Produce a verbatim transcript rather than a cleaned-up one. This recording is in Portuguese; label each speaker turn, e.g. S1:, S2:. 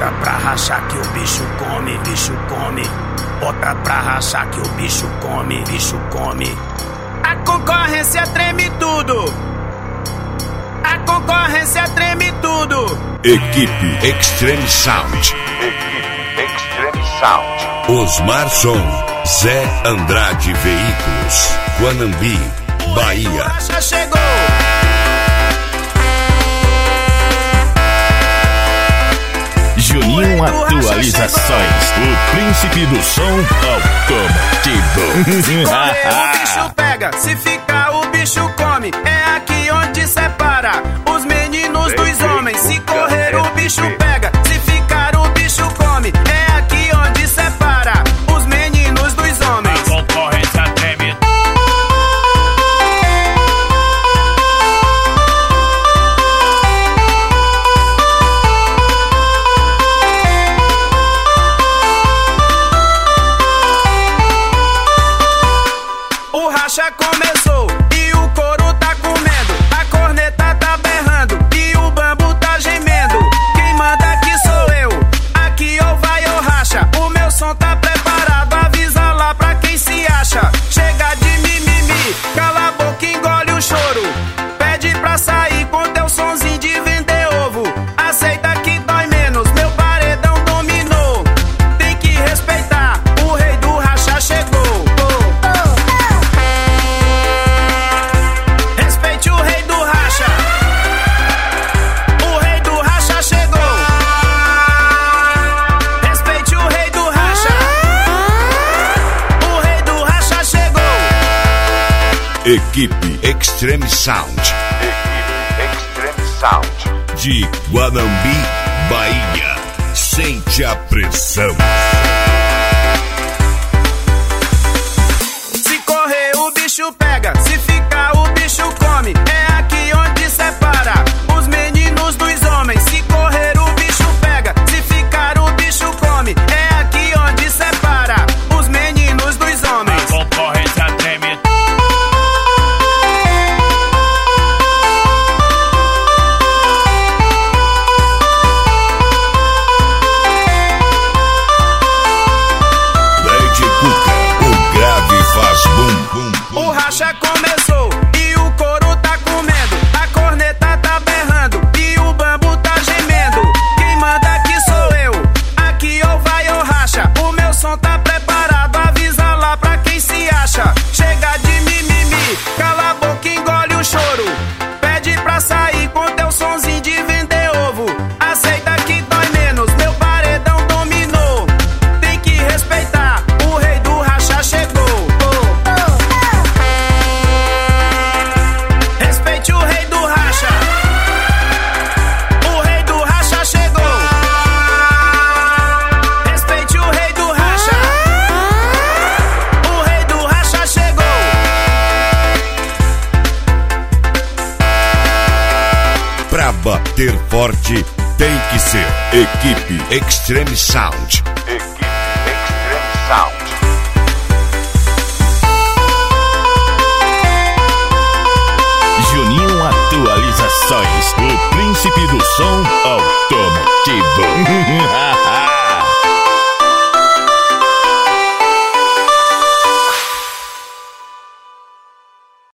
S1: Bota pra rachar que o bicho come, bicho come. Bota pra rachar que o bicho come, bicho come. A concorrência treme tudo. A concorrência treme tudo.
S2: Equipe Extreme Sound.
S3: Equipe Extreme Sound.
S2: Osmar Som. Zé Andrade Veículos. Guanambi, Bahia.
S1: Já chegou.
S4: Juninho Atualizações. O príncipe do som automotivo.
S1: Se correr o bicho pega, se ficar o bicho come. É aqui onde separa os meninos dos homens. Se correr o bicho pega, se ficar o bicho come. É aqui onde separa os meninos dos homens.
S5: A concorrência treme.
S1: O racha começou e o couro tá comendo. A corneta tá berrando e o bambu tá gemendo. Quem manda aqui sou eu, aqui ou vai ou racha. O meu som tá preparado, avisa lá pra quem se acha. Chega de mimimi, cala a boca e engole o choro. Pede pra sair com teu sonzinho de vender ovo. Aceita que dói menos, meu paredão dominou. Tem que respeitar, o rei do racha chegou. Respeite o rei do racha. O rei do racha chegou. Respeite o rei do racha. O rei do racha chegou.
S2: Equipe Extreme Sound.
S3: Equipe Extreme Sound.
S2: De Guanambi, Bahia. Sente a pressão.
S1: Se correr o bicho pega, se ficar o bicho come. É aqui onde separa os meninos dos homens. Se correr o bicho pega, se ficar o bicho come. É aqui onde separa os meninos dos homens.
S5: A concorrência treme.
S2: Lady Cuca, o grave faz bum bum bum.
S1: O racha começou e o couro tá comendo. A corneta tá berrando e o bambu tá gemendo. Quem manda aqui sou eu, aqui ou vai ou racha. O meu som tá preparado, avisa lá pra quem se acha. Chega de mimimi, cala a boca e engole o choro. Pede pra sair com teu sonzinho de vender ovo. Aceita que dói menos, meu paredão dominou. Tem que respeitar, o rei do racha chegou. Respeite o rei do racha. O rei do racha chegou. Respeite o rei do racha. O rei do racha chegou.
S2: Pra bater forte tem que ser Equipe Extreme Sound.
S3: Equipe Extreme Sound.
S4: Juninho Atualizações. O príncipe do som automotivo.